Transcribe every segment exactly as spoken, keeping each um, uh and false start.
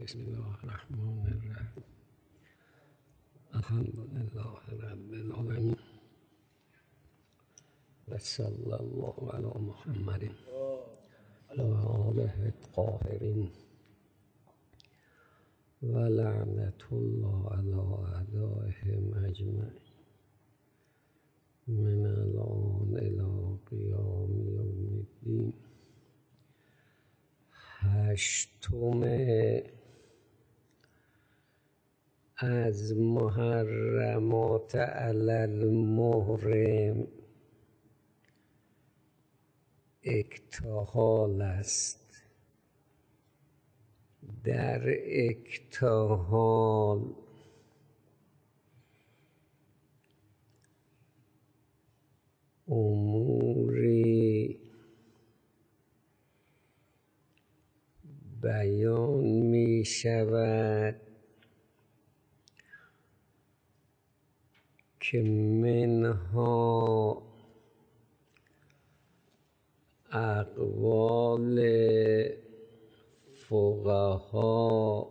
بسم الله الرحمن الرحیم. الحمد لله رب العالمین و صلی الله علی محمد و آله الطاهرین و لعنت الله علی اعدائهم اجمعین من الان الی قیام یوم الدین. هشتم از محرمات علی المحرم اکتحال است. در اکتحال اموری بیان می شود که منها اقوال فقها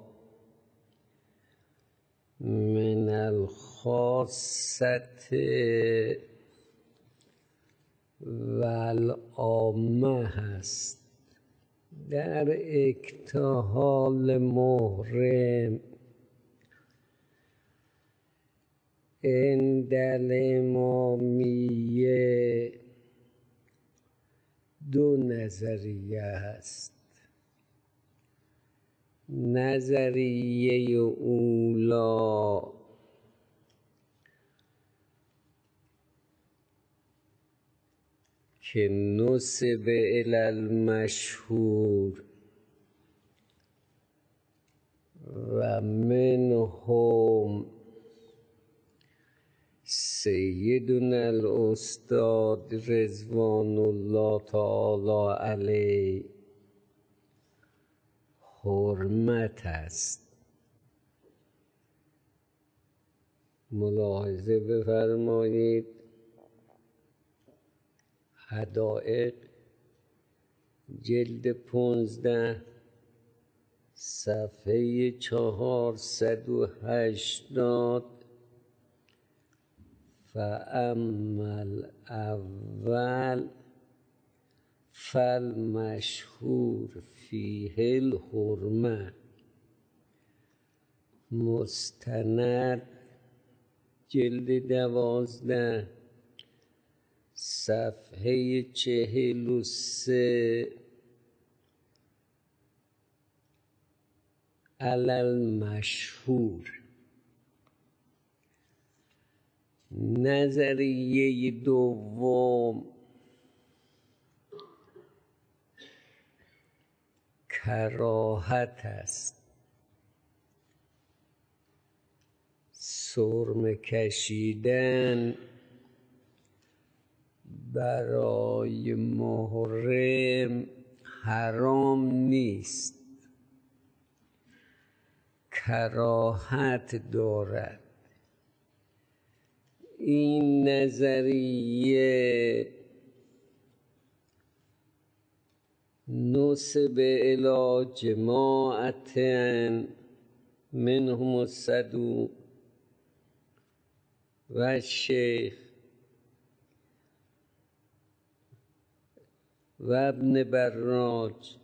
من الخاصة و العامه هست. در اکتحال محرم عند الامامیه دو نظریه است. نظریه اولا که نسب الی المشهور و منهم سیدنا الاستاد رضوان الله تعالی علیه حرمت است. ملاحظه بفرمایید حدائق جلد پانزده صفحه چهارصد و هشتاد. فاما الاول فالمشهور فیه الحرمه مستند جلد دوازده صفحه چهل و سه. علی المشهور. نظریه دوم کراهت است. سرمه کشیدن برای محرم حرام نیست، کراهت دارد. این نظریه نسب الی جماعت منهم الصدوق و الشیخ و ابن براج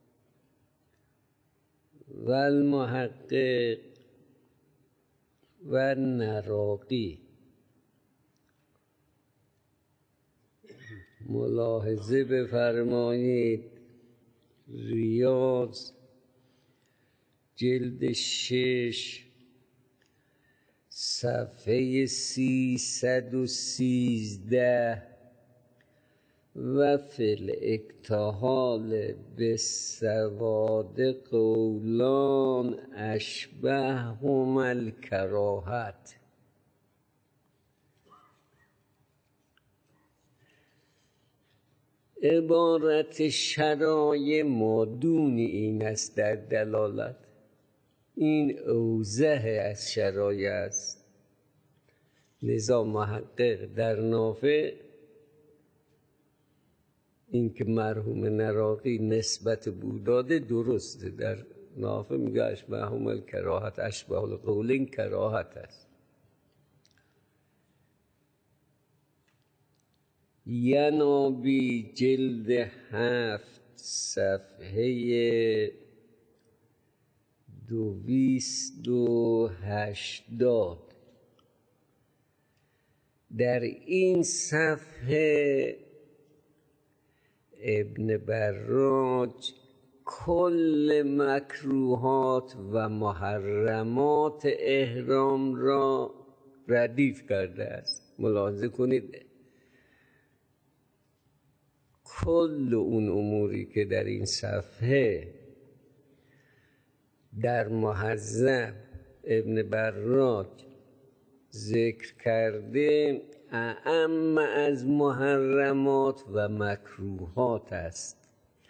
و المحقق و النراقی. ملاحظه بفرمایید ریاض جلد شش صفحه سیصد و سیزده. و فی الاکتحال بالسواد قولان اشبههما الکراهت. عبارت شرایع مادون این است در دلالت. این اوضح از شرایع است. لذا محقق در نافع این که مرحوم نراقی نسبت بو داده درسته، در نافع میگه اشبههما الکراهت، اشبه القولین کراهت است. ینابی جلد هفت صفحه دویست و هشتاد. در این صفحه ابن براج کل مکروهات و محرمات احرام را ردیف کرده است. ملاحظه کنید کل اون اموری که در این صفحه در مهذب ابن براج ذکر کرده اعم از محرمات و مکروهات است،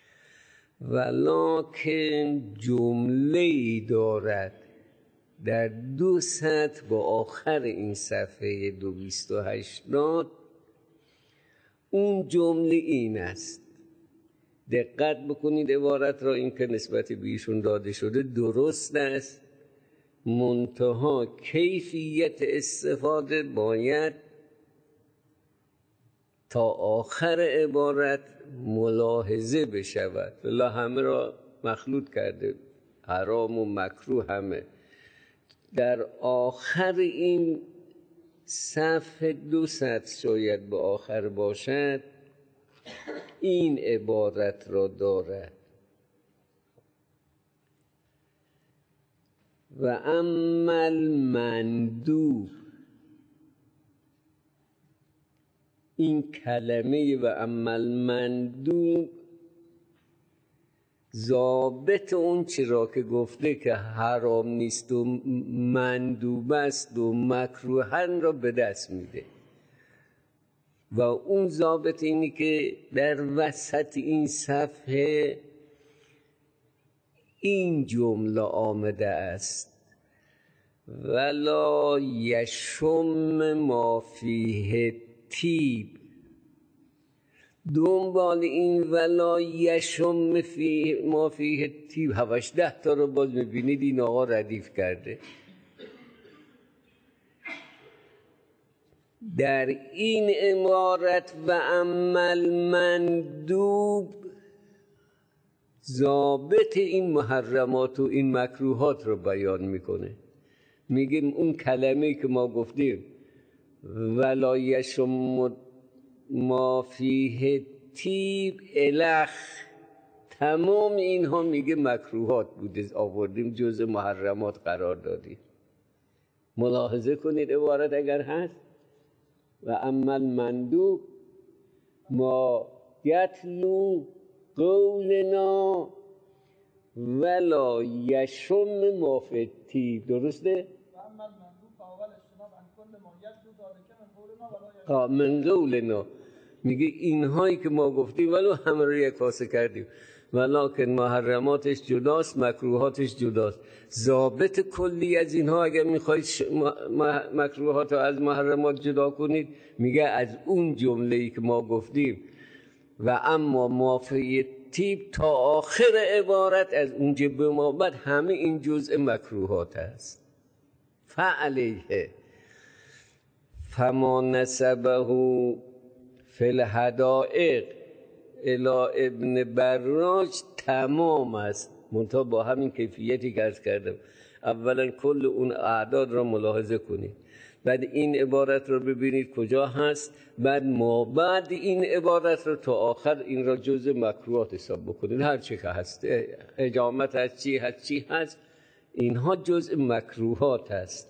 ولکن جمله ای دارد در دو سطر با آخر این صفحه دویست و هشتاد. اون جمله این است، دقت بکنید عبارت را، این که نسبت به ایشون داده شده درست است، منتها کیفیت استفاده باید تا آخر عبارت ملاحظه بشود. الله همه را مخلوط کرده، حرام و مکروه همه. در آخر این صفحه دو سطر شاید به آخر باشد، این عبارت را دارد: و اما المندوب. این کلمه و اما المندوب ضابط اون چرا که گفته که حرام نیست و مندوب است و مکروهن را به دست میده. و اون ضابط اینی که در وسط این صفحه این جمله آمده است: ولا یشم ما فیه طیب. دنبال این ولا یشم فیه ما فیه طیب هوش ده تا رو باز میبینید این آقا ردیف کرده. در این عبارت و اما المندوب ضابط این محرمات و این مکروهات رو بیان میکنه. میگیم اون کلمه که ما گفتیم ولا یشم ما فیه طیب الخ، تمام اینها میگه مکروهات بوده، آوردیم جزء محرمات قرار دادیم. ملاحظه کنید عبارت اگر هست و اما المندوب ما یتلو قولنا ولا یشم ما فی الطیب. درسته؟ من قولنا میگه اینهایی که ما گفتیم ولو همه رو یک کاسه کردیم، ولکن محرماتش جداست، مکروهاتش جداست. ضابط کلی از اینها اگر میخواید مکروهات رو از محرمات جدا کنید، میگه از اون جمله‌ای که ما گفتیم و اما ما فی طیب تا آخر عبارت، از اونجا به ما بعد همه این جزء مکروهات است. فعلیه فما نسبه فی الحدائق الی ابن براج تمام است، منتها با همین کیفیتی که عرض کردم. اولا کل اون اعداد را ملاحظه کنید، بعد این عبارت رو ببینید کجا هست، بعد ما بعد این عبارت رو تا آخر این را جزء مکروهات حساب بکنید. هر چی که هست، حجامت هست، چی هست چی هست، اینها جزء مکروهات هست.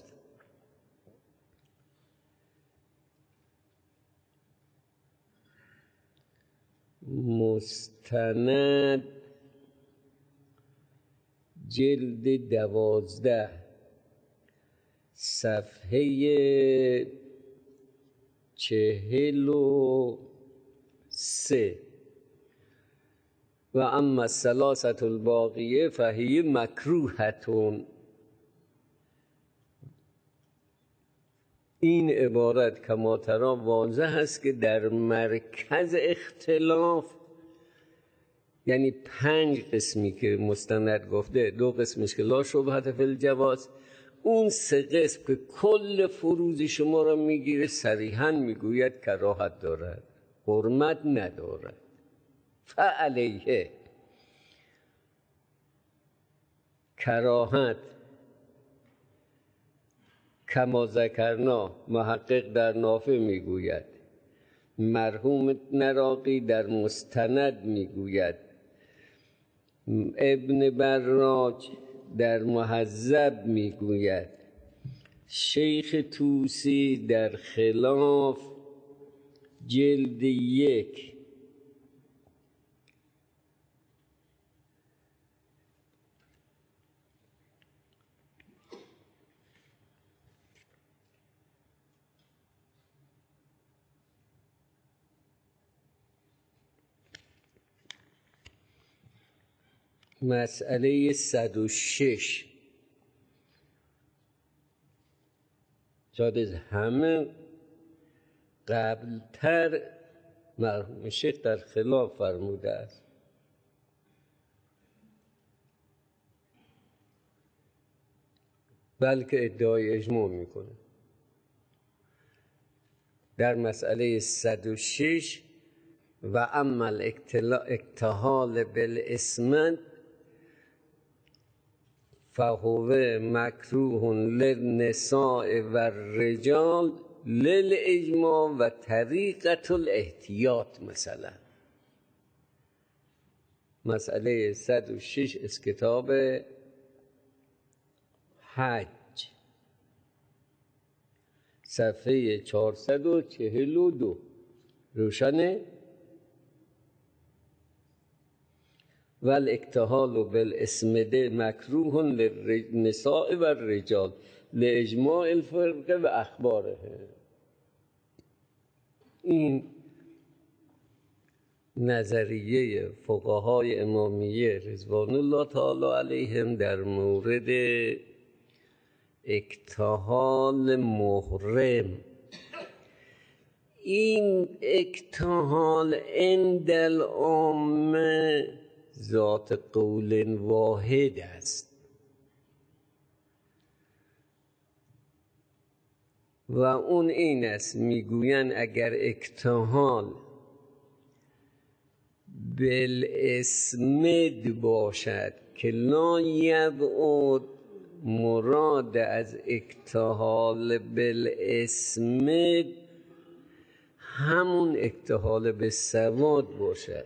مستند جلد دوازده صفحه چهل و سه: و اما الثلاثه الباقیه فهی مکروهتون. این عبارت کما ترا واضح است که در مرکز اختلاف یعنی پنج قسمی که مستند گفته، دو قسمش که لا شبهة فی الجواز، اون سه قسم که کل فروض شما را میگیره صریحاً میگوید کراهت دارد، حرمت ندارد. فعلیه کراهت کما ذکرنا محقق در نافع میگوید، مرحوم نراقی در مستند میگوید، ابن براج در مهذب میگوید، شیخ طوسی در خلاف جلد یک مسئله صد و شش شاید از همه قبلتر مرحوم شیخ در خلاف فرموده است. بلکه ادعای اجماع میکنه. در مسئله صد و شش و اما الاکتحال بالاسمد فهو مکروه للنساء و الرجال للاجماع و طریقة الاحتیاط. مثلا مسئله صد و شش از کتاب حج صفحه چهارصد و چهل و دو روشنه؟ والاکتحال بالاسمد مکروه للنساء و الرجال لاجماع الفرقه و اخباره. این نظریه فقهای امامیه رضوان الله تعالی علیهم در مورد اکتحال محرم. این اکتحال عند العامه ذات قول واحد است و اون این است، میگویند اگر اکتحال بالاسمد باشد که لا یبعد مراد از اکتحال بالاسمد همون اکتحال بالسواد باشد.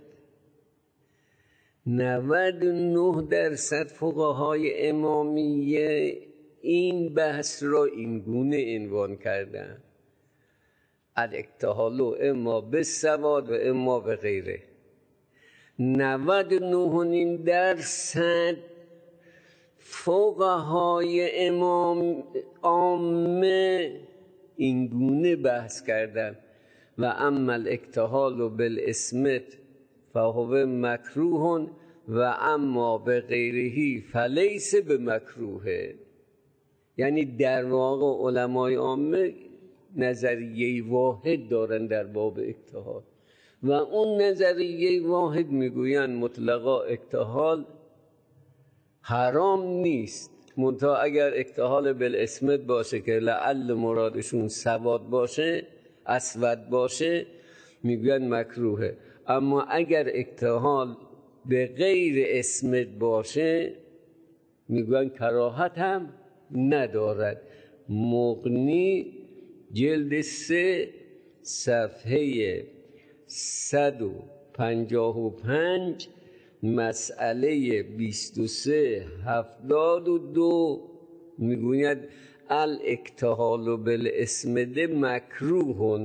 نود و نه درصد فقهای امامیه این بحث را این گونه عنوان کردند: الاکتحال اما بالسواد و اما به غیره. نود و نه درصد فقهای امام عامه این گونه بحث کردند: و اما الاکتحال بالاسمت فهو مکروه و اما به غیره فلیس بمکروه. یعنی در واقع علمای عامه نظریه واحد دارن در باب اکتحال و اون نظریه واحد میگوین مطلقا اکتحال حرام نیست، منتها اگر اکتحال بالاسمت باشه که لعل مرادشون سواد باشه، اسود باشه، میگوین مکروهه. اما اگر اکتحال به غیر اسمت باشه میگوین کراهت هم ندارد. مغنی جلد سه صفحه صد و پنجاه و پنج مسئله بیست و سه هفتاد و دو میگوید الاکتحال بالاسمد مکروه.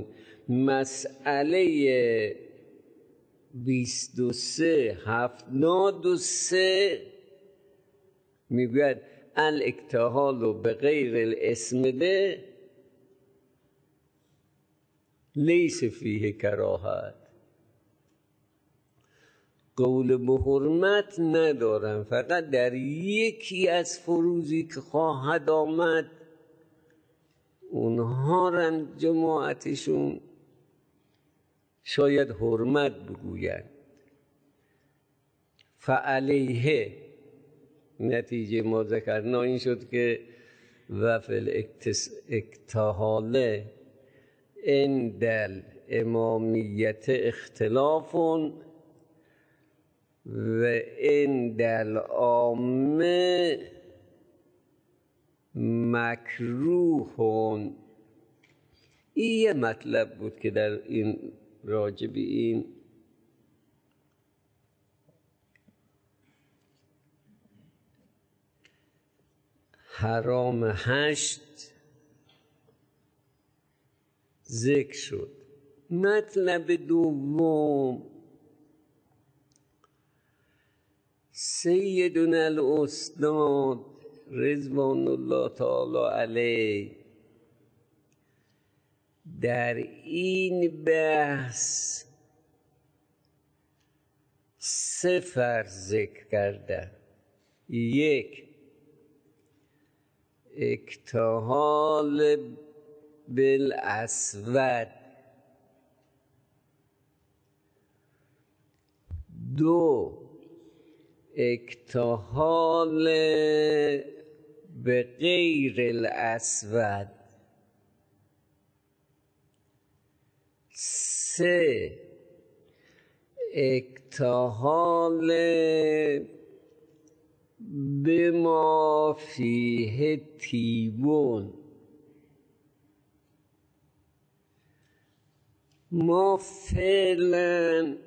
مسئله بیست و سه هفتاد و سه میگوید الاکتحال به غیر الاسمد لیس فیه کراهت. قول به حرمت ندارم، فقط در یکی از فروضی که خواهد آمد اونها رن جماعتشون شاید حرمت بگوید. فعلیه نتیجه ما ذکرنا این شد که و فی الاکتحاله اندل امامیت اختلاف و اندل عامه مکروه. این یه مطلب بود که در این راجب این حرام هشت ذکر شد. مطلب دوم سیدنا الاستاد رضوان الله تعالی علیه در این بحث سه فرض ذکر کرده. یک، اکتحال بالاسود. دو، اکتحال به غیر الاسود. سه، اکتحال به ما فیه تیبون. ما فعلا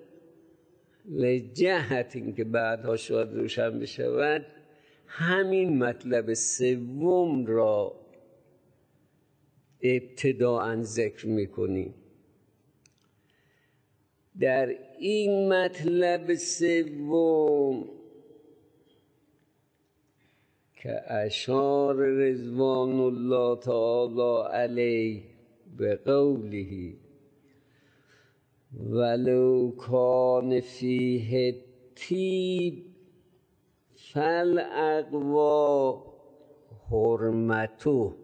لجهت این که بعدها شاید روشن بشود همین مطلب سوم را ابتداءً ذکر میکنیم. در این مطلب سوم که اشار رضوان الله تعالی علیه به قوله ولو کان فیه طیب فالاقوی حرمته.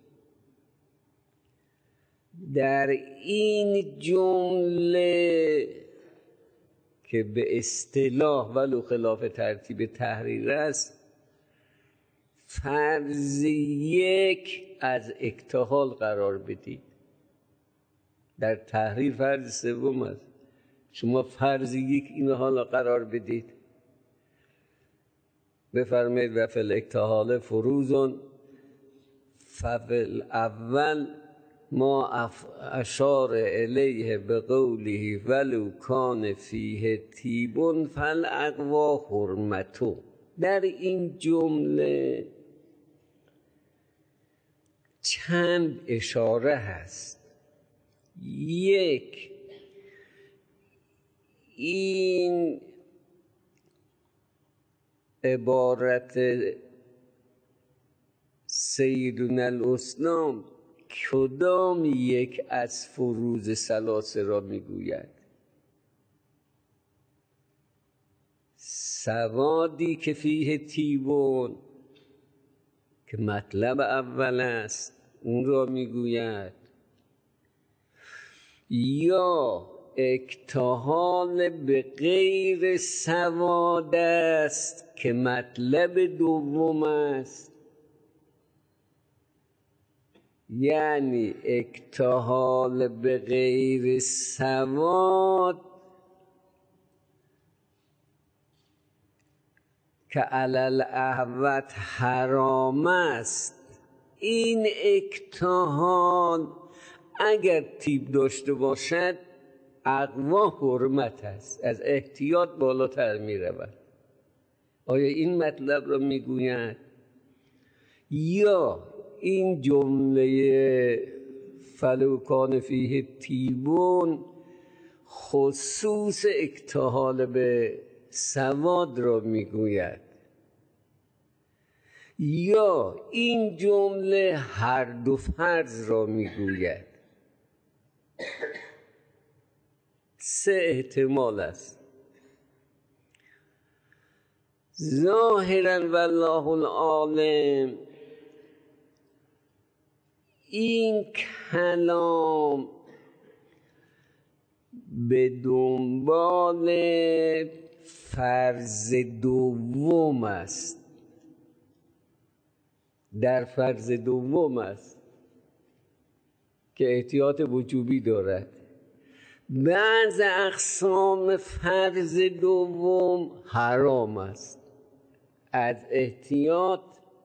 در این جمله که به اصطلاح ولو خلاف ترتیب تحریر است فرض یک از اکتحال قرار بدید. در تحریر فرض سوم است، شما فرض یک این حالا قرار بدید. بفرمایید و فی الاکتحال فروزون ففی اول ما اشار الیه به قوله ولو کان فیه طیب فالاقوی حرمته. در این جمله چند اشاره هست. یک، این عبارت سیدنا الاسلام کدام یک از فروض ثلاثه را میگوید؟ سوادی که فیه طیبون که مطلب اول است اون را میگوید، یا اکتحال به غیر سواد است که مطلب دوم است، یعنی اکتحال به غیر سواد که علی الاحوط حرام است. این اکتحال اگر طیب داشته باشد اقوا حرمت است، از احتیاط بالاتر می رود. آیا این مطلب را می گوید؟ یا این جمله فلو کان فیه طیبون خصوص اکتحال به سواد را می گوید؟ یا این جمله هر دو فرض را می گوید؟ سه احتمال است. ظاهرا والله العالم این کلام به دنبال فرض دوم است، در فرض دوم است که احتیاط وجوبی دارد. بعض اقسام فرض دوم حرام است، از احتیاط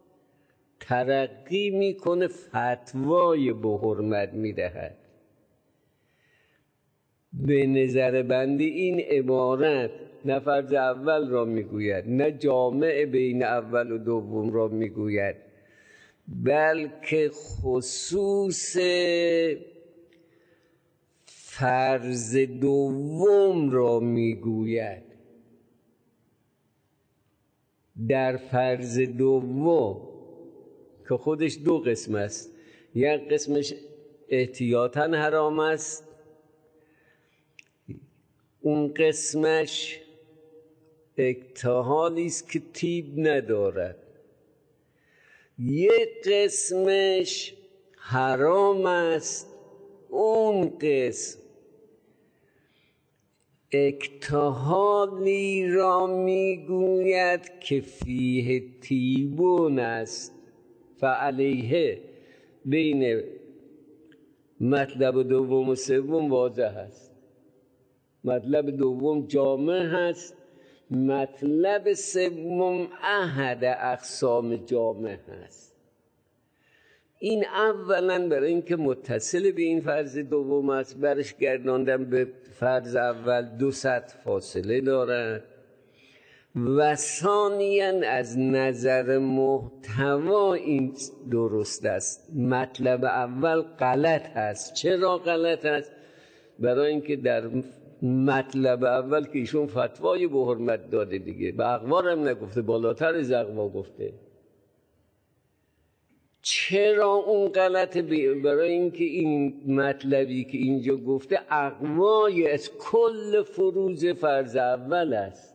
ترقی میکنه، فتوای به حرمت میدهد. به نظر بنده این عبارت نه فرض اول را میگوید نه جامع بین اول و دوم را میگوید، بلکه خصوص فرض دوم را میگوید. در فرض دوم که خودش دو قسم است، یک قسمش احتیاطاً حرام است، اون قسمش اکتحالی است که طیب ندارد. یک قسمش حرام است، اون قسم اکتحالی را میگوید که فیه طیبون است. فعلیه بین مطلب دوم و سوم واضح است. مطلب دوم جامع هست، مطلب سوم احد اقسام جامع هست. این اولا برای اینکه متصل به این فرض دوم است، برش گرداندن به فرض اول دو سطح فاصله دارد، و ثانیاً از نظر محتوا این درست است. مطلب اول غلط هست. چرا غلط هست؟ برای اینکه در مطلب اول که ایشون فتوای به حرمت داده دیگه، به اقوار هم نگفته، بالاتر از اقوا گفته. چرا اون غلطه؟ برای اینکه این مطلبی که اینجا گفته اقوای از کل فروض فرض اول است.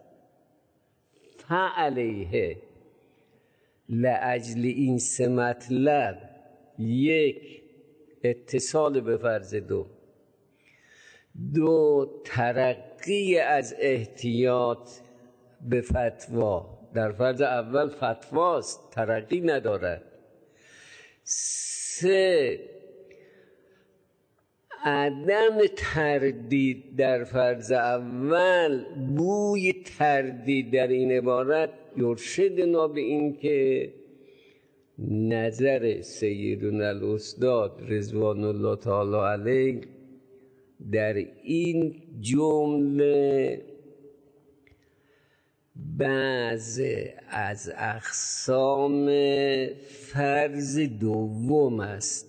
فعلیه، لاجل این سه مطلب، یک اتصال به فرض دو، دو ترقی از احتیاط به فتوا. در فرض اول فتواست، ترقی ندارد. سه عدم تردید در فرض اول. بوی تردید در این عبارت یرشدنا به این که نظر سیدنا الاستاد رضوان الله تعالی علیه در این جمله بعض از اقسام فرض دوم است.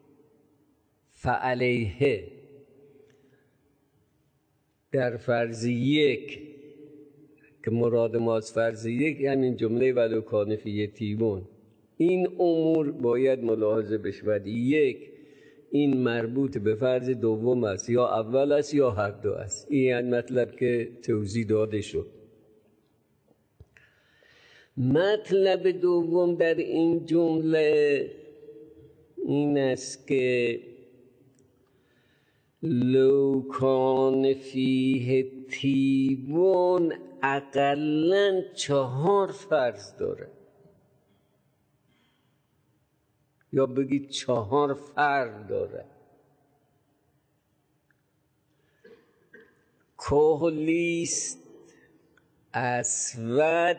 فعلیه در فرض یک که مراد ما از فرض یک همین جمله ولو کان فیه طیبون، این امور باید ملاحظه بشود. یک، این مربوط به فرض دوم است، یا اول است یا هر دو است. این مطلب که توضیح داده شد. مطلب دوم در این جمله این است که لو کان فیه طیبون اقلاً چهار فرض داره، یا بگید چهار فرد داره. کحلیست اسود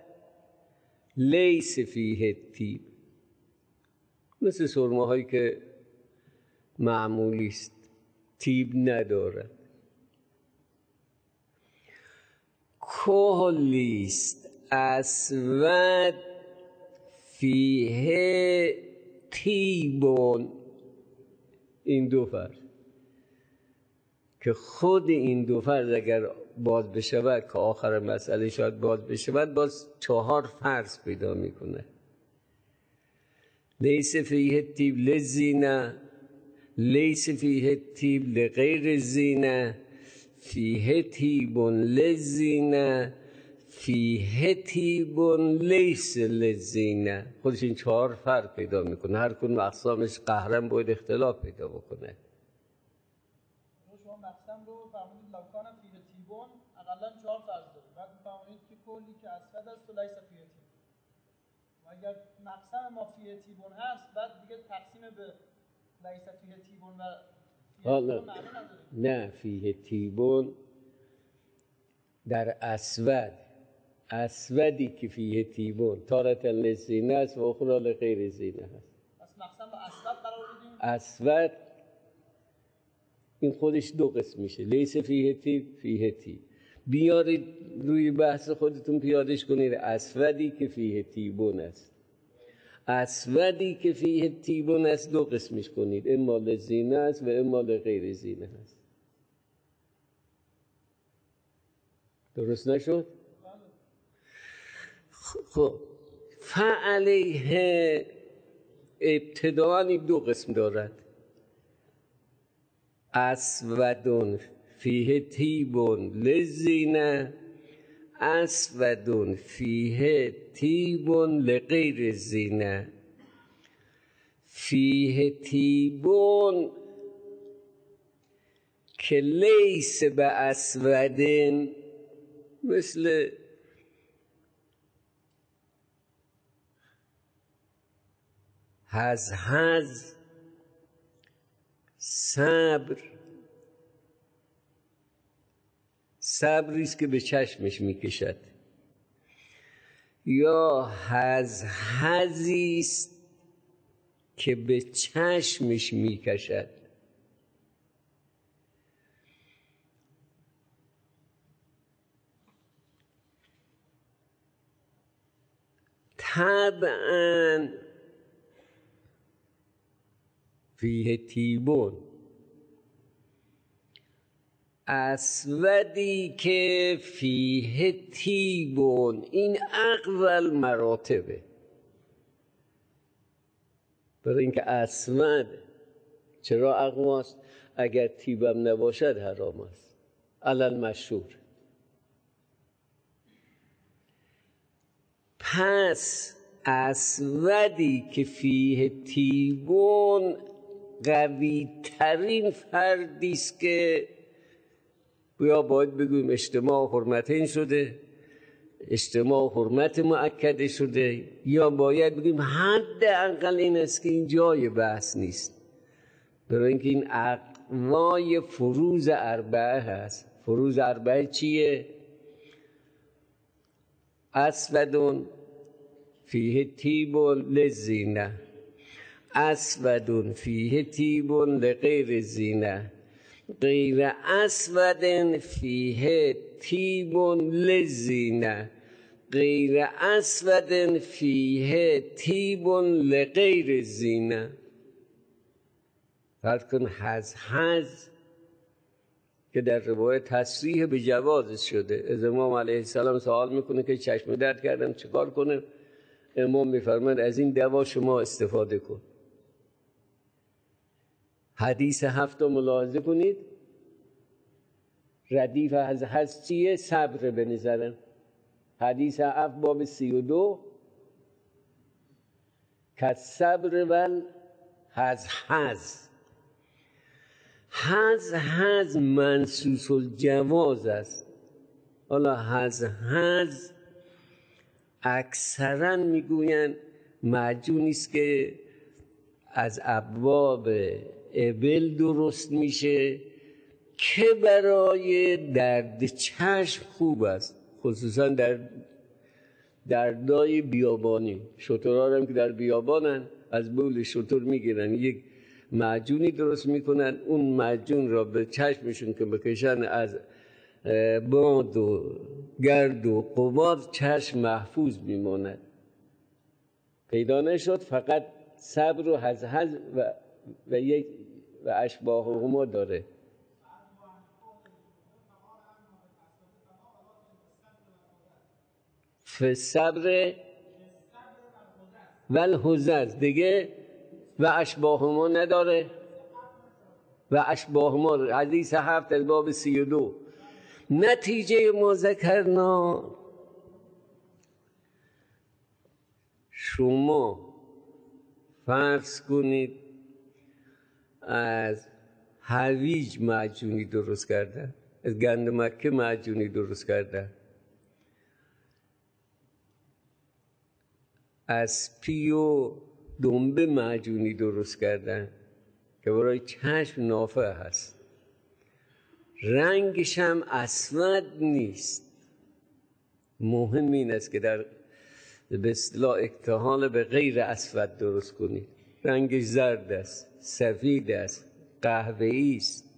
لیس فیه طیب، مثل سرمه هایی که معمولی است، طیب نداره. کحلیست اسود فیه طیبون، این دو فرض که خود این دو فرض اگر باز بشود، که آخر مسئله شاید باز بشود، باز چهار فرض پیدا میکنه. لیس فیه طیب للزینه، لیس فیه طیب لغیر زینه، فیه طیبون للزینه، فیه طیبون لیس للزینه. خودش این چهار فرق پیدا میکنه، هر کدوم اقسامش قهرن باید اختلاف پیدا بکنه. شما مقسم رو فرمودید لو کان فیه طیبون اقلا چهار فرض داره، بعد کلی که اسود است و لیس فیه تیبون. و اگر مقسم ما فیه تیبون هست بعد دیگه تقسیم به لیس فیه تیبون و حالا نه فیه تیبون در اسود، اسودی که فیه تیبون تارة للزینه است و اخری لغیر زینه هست. پس مقسم به اسود قرار بدیم. اسود این خودش دو قسم میشه، لیس فیه تیب، فیه تیب. بیارید روی بحث خودتون پیادش کنید اسودی که فیه تیبون است. اسودی که فیه تیبون است دو قسمش کنید، اما لزینه است و اما لغیر زینه است. درست نشد؟ خب فعلیه ابتداء دو قسم دارد، اسودون فیه تیبون لزینه، اسودون فیه تیبون لغیر زینه. فیه تیبون که لیس به اسودن، مثل هز هز، صبر، صبریست که به چشمش میکشد، یا هز هزیست که به چشمش میکشد. طبعا فیه تیبون اسودی که فیه تیبون این اقوال مراتبه، برای اینکه اسود چرا اقواست؟ اگر تیبم نباشد حرام است، علل مشهور. پس اسودی که فیه تیبون قوی ترین فردیست که یا باید بگویم اجتماع حرمتین شده، اجتماع حرمت مؤکده شده، یا باید بگیم حداقل این است که این جای بحث نیست، برای اینکه این اقوای فروض اربعه هست. فروض اربعه چیه؟ اسودون فیه تیبون لزینه، اسودون فیه تیبون لغیر زینه، غیر اسودن فیه تیبون لزینه، غیر اسودن فیه تیبون لغیر زینه. فرض کن هز هز که در روایت تصریح به جواز شده. از امام علیه السلام سوال میکنه که چشم درد کردم چیکار کنم؟ امام میفرماید از این دوا شما استفاده کن. حدیث هفت رو ملاحظه کنید. ردیف از هست چیه؟ صبر به نظرم. حدیث هفت باب سی و دو که صبر ول هز هز هز هز منصوص الجواز است. حالا هز هز اکثرا میگوین معجونی است که از ابواب ابل درست میشه که برای درد چشم خوب است، خصوصا در دردای بیابانی. شترها هم که در بیابانن از بول شتر میگیرن، یک معجونی درست میکنن، اون معجون را به چشمشون که بکشن از باد و گرد و غبار چشم محفوظ میماند. پیدا نشد، فقط صبر و هزهز و و یک و اشباه هما داره. فصبر و الهزز دیگه و اشباه هما نداره. و اشباه هما حدیث هفت از باب سی و دو. نتیجه ما ذکرنا، شما فرض کنید از هویج معجونی درست کردن، از گند مکه معجونی درست کردن، از پی و دنبه معجونی درست کردن که برای چشم نافع هست. رنگش هم اسود نیست. مهم این است که در به اصطلاح اکتحال به غیر اسود درست کنید. رنگش زرد است، سفید است، قهوه‌ای است.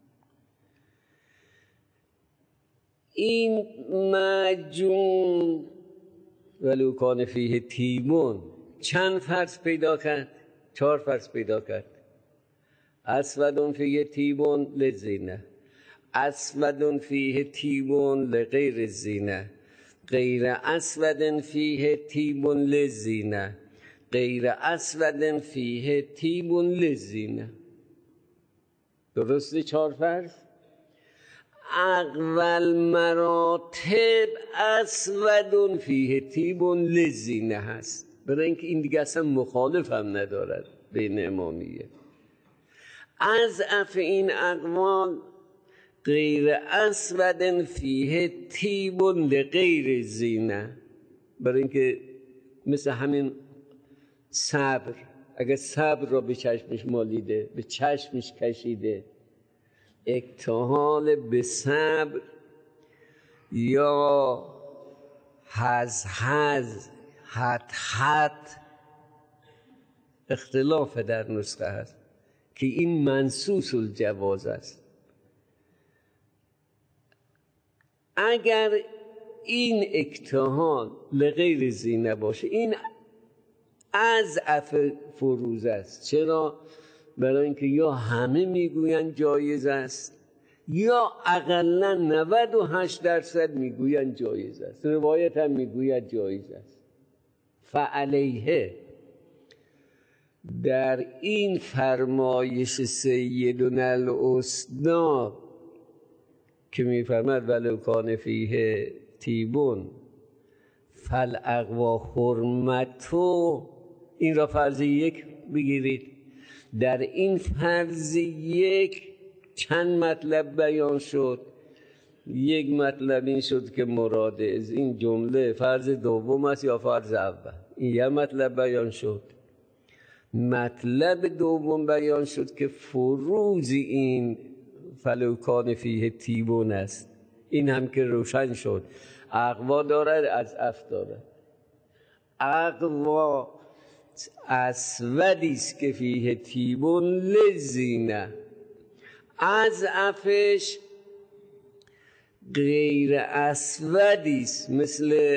این معجون ولو کان فیه تیمون چند فرض پیدا کرد؟ چهار فرض پیدا کرد. اسودون فیه تیمون للزینه، اسودون فیه تیمون لغیر الزینه، غیر اسودن فیه تیمون للزینه، غیر اسودن فیه تیمون للزینه. درسته چهار فرض؟ اول مراتب اسودون فیه تیمون للزینه هست، برای اینکه این دیگه اصلا مخالف هم ندارد بین امامیه. از اف این اقوال غیر اسودن فیه تیمون لغیر زینه، برای اینکه مثل همین صبر، اگر صبر را به چشمش مالیده، به چشمش کشیده، اکتحال به صبر یا هز هز حت حت اختلاف در نسخه هست که این منصوص الجواز است. اگر این اکتحال لغیر زینه باشه، این از اف فروز است. چرا؟ برای اینکه یا همه میگویند جایز است یا اقلا نود و هشت درصد میگویند جایز است. روایت هم میگوید جایز است. فعلیه در این فرمایش سیدنا الاسنا که میفرماد ولو کان فیه تیبون فالاقوا حرمتو، این را فرض یک بگیرید. در این فرض یک چند مطلب بیان شد. یک مطلب این شد که مراد از این جمله فرض دوم است یا فرض اول. این یه مطلب بیان شد. مطلب دوم بیان شد که فروض این فلو کان فیه تیبون است. این هم که روشن شد. اقوا دارد، از اف دارد. اقوا اسودی است که فیه تیبون لزینه، از افش غیر اسودی است مثل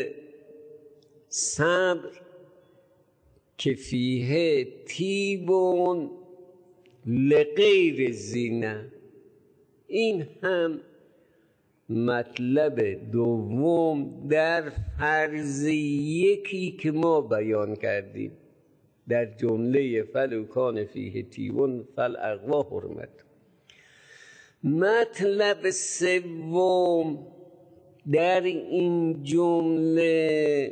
صبر که فیه تیبون لغیر زینه. این هم مطلب دوم در فرض یکی که ما بیان کردیم در جمله فلو کان فیه تیبون فالاقوا حرمت. مطلب سوم در این جمله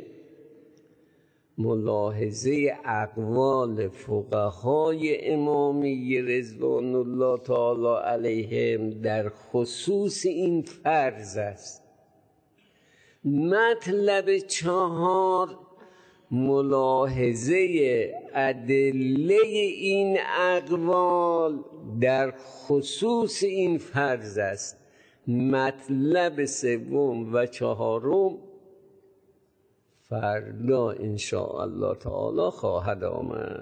ملاحظه اقوال فقهای امامی رضوان الله تعالی علیهم در خصوص این فرض است. مطلب چهار ملاحظه ادله این اقوال در خصوص این فرض است. مطلب سوم و چهارم فردا ان شاء الله تعالی خواهد آمد.